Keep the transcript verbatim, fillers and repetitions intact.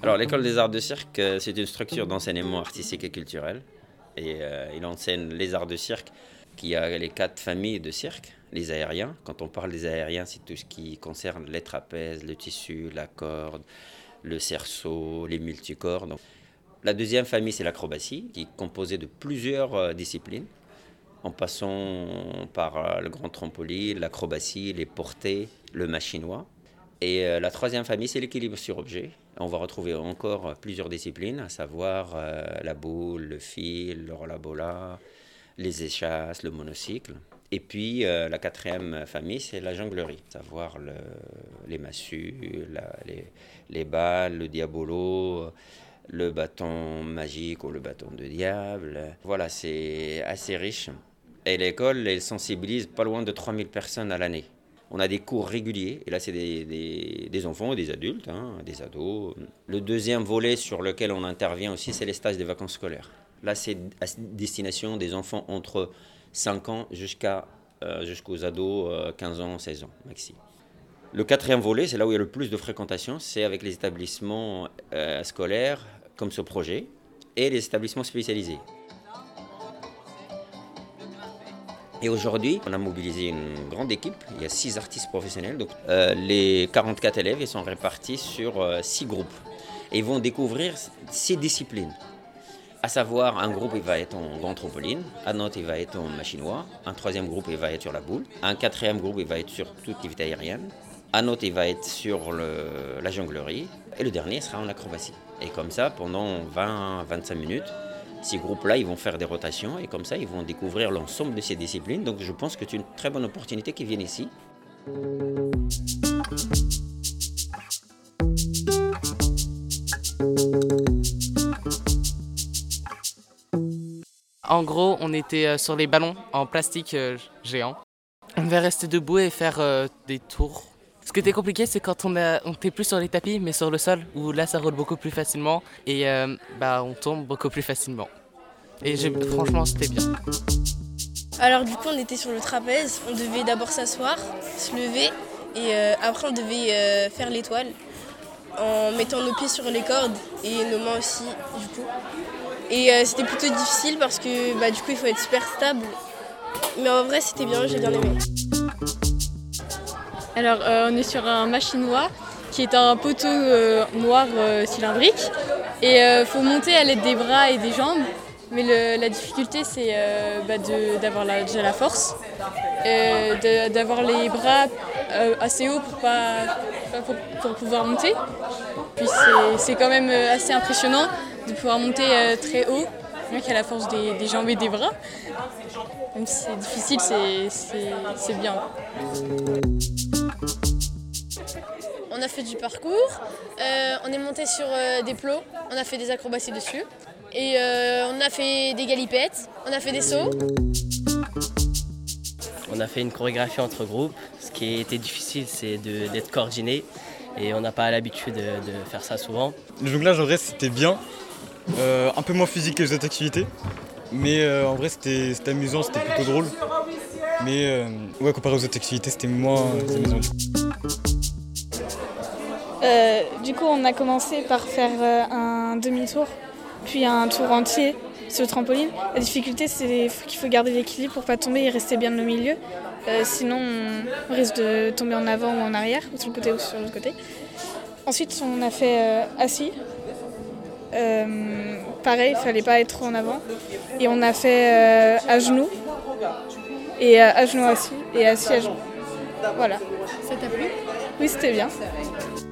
Alors, l'école des arts de cirque, euh, c'est une structure d'enseignement artistique et culturel. Et euh, il enseigne les arts de cirque, qui a les quatre familles de cirque. Les aériens, quand on parle des aériens, c'est tout ce qui concerne les trapèzes, le tissu, la corde, le cerceau, les multicorps. Donc, la deuxième famille, c'est l'acrobatie, qui est composée de plusieurs euh, disciplines, en passant par euh, le grand trampoline, l'acrobatie, les portées, le machinois. Et euh, la troisième famille, c'est l'équilibre sur objet. On va retrouver encore plusieurs disciplines, à savoir euh, la boule, le fil, le rollabola, les échasses, le monocycle. Et puis euh, la quatrième famille, c'est la jonglerie, à savoir le, les massues, la, les, les balles, le diabolo, le bâton magique ou le bâton de diable. Voilà, c'est assez riche. Et l'école, elle sensibilise pas loin de trois mille personnes à l'année. On a des cours réguliers, et là c'est des, des, des enfants et des adultes, hein, des ados. Le deuxième volet sur lequel on intervient aussi, c'est les stages des vacances scolaires. Là c'est à destination des enfants entre cinq ans jusqu'à, euh, jusqu'aux ados euh, quinze ans, seize ans maxi. Le quatrième volet, c'est là où il y a le plus de fréquentation, c'est avec les établissements euh, scolaires comme ce projet et les établissements spécialisés. Et aujourd'hui, on a mobilisé une grande équipe. Il y a six artistes professionnels. Donc, euh, les quarante-quatre élèves ils sont répartis sur euh, six groupes. Et ils vont découvrir six disciplines. À savoir, un groupe il va être en grand trampoline, un autre il va être en machinois, un troisième groupe il va être sur la boule, un quatrième groupe il va être sur toute l'activité aérienne, un autre il va être sur le, la jonglerie, et le dernier sera en acrobatie. Et comme ça, pendant vingt à vingt-cinq minutes, ces groupes-là, ils vont faire des rotations et comme ça, ils vont découvrir l'ensemble de ces disciplines. Donc, je pense que c'est une très bonne opportunité qu'ils viennent ici. En gros, on était sur les ballons en plastique euh, géant. On devait rester debout et faire euh, des tours. Ce qui était compliqué, c'est quand on a, on était plus sur les tapis, mais sur le sol, où là, ça roule beaucoup plus facilement et euh, bah, on tombe beaucoup plus facilement. Et j'ai, franchement, c'était bien. Alors du coup, on était sur le trapèze. On devait d'abord s'asseoir, se lever, et euh, après, on devait euh, faire l'étoile en mettant nos pieds sur les cordes et nos mains aussi, du coup. Et euh, c'était plutôt difficile parce que bah, du coup, il faut être super stable. Mais en vrai, c'était bien, j'ai bien aimé. Alors, euh, on est sur un machinois qui est un poteau euh, noir euh, cylindrique. Et il euh, faut monter à l'aide des bras et des jambes. Mais le, la difficulté, c'est euh, bah, de, d'avoir la, déjà la force, euh, de, d'avoir les bras euh, assez hauts pour, pas, pour, pour pouvoir monter. Puis c'est, c'est quand même assez impressionnant de pouvoir monter euh, très haut, avec à la force des, des jambes et des bras. Même si c'est difficile, c'est, c'est, c'est bien. On a fait du parcours, euh, on est monté sur euh, des plots, on a fait des acrobaties dessus. Et euh, on a fait des galipettes, on a fait des sauts. On a fait une chorégraphie entre groupes. Ce qui était difficile, c'est de, d'être coordonné. Et on n'a pas l'habitude de, de faire ça souvent. Le jonglage, en vrai, c'était bien. Euh, un peu moins physique que les autres activités. Mais euh, en vrai, c'était, c'était amusant, c'était plutôt drôle. Mais euh, ouais, comparé aux autres activités, c'était moins amusant. Euh, du coup, on a commencé par faire euh, un demi-tour, puis un tour entier sur le trampoline. La difficulté, c'est qu'il faut garder l'équilibre pour ne pas tomber et rester bien au milieu. Euh, sinon, on risque de tomber en avant ou en arrière, ou sur le côté ou sur l'autre côté. Ensuite, on a fait euh, assis. Euh, pareil, il ne fallait pas être trop en avant. Et on a fait euh, à genoux, et euh, à genoux assis, et assis à genoux. Voilà. Ça t'a plu ? Oui, c'était bien.